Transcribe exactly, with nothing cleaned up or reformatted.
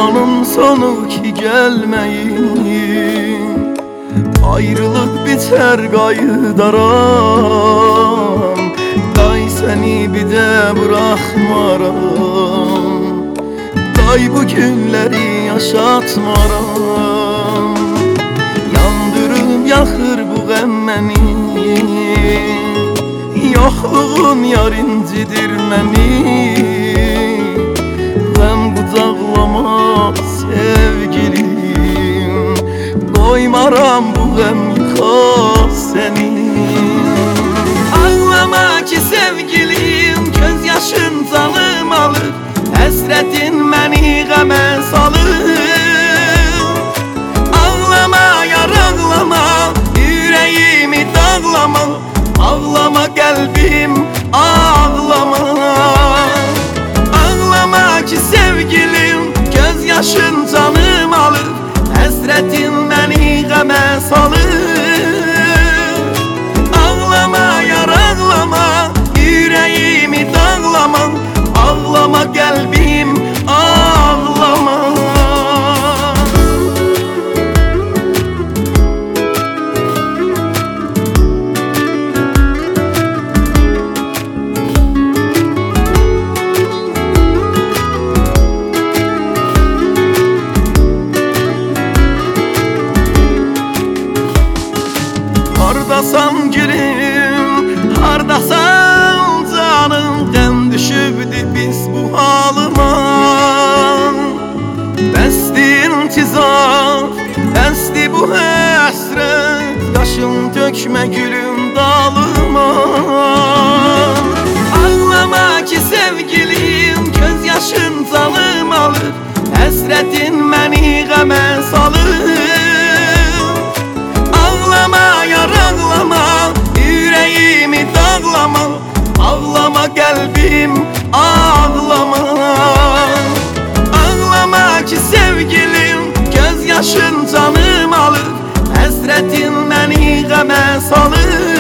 onun sonu ki gelmeyin. Ayrılık biter qayıdaram, day seni bir de bırakmaram, day bu günleri yaşatmaram. Yandırıp yaxır bu qəm məni, yoxluğun yar incidir məni. Qəm qucaqlama sevgilim, qoymaram bu qəm yıxar səni. Ağlama ki sevgilim, göz yaşın canım alır, həsrətin məni qəmə salır. Ağlama yar ağlama, ürəyimi dağlama, ağlama qəlbim ağlama. Ağlama ki sevgilim, göz yaşın canım alır, həsrətin məni qəmə salır. Ağlama yar ağlama, ürəyimi dağlama, ağlama qəlbim ağlama. Hardasan gülüm, hardasan canım, qəm düşübdü biz bu halıma. Bəsdi intizar, bəsdi bu həsrət, yaşım dökmə gülüm dalıma. Ağlama ki sevgilim, göz yaşın canım alır, həsrətin məni qəmə salır. Ağlama yar ağlama, ürəyimi dağlama, ağlama qəlbim ağlama. Ağlama ki sevgilim, göz yaşın canım alır, həsrətin məni qəmə salır.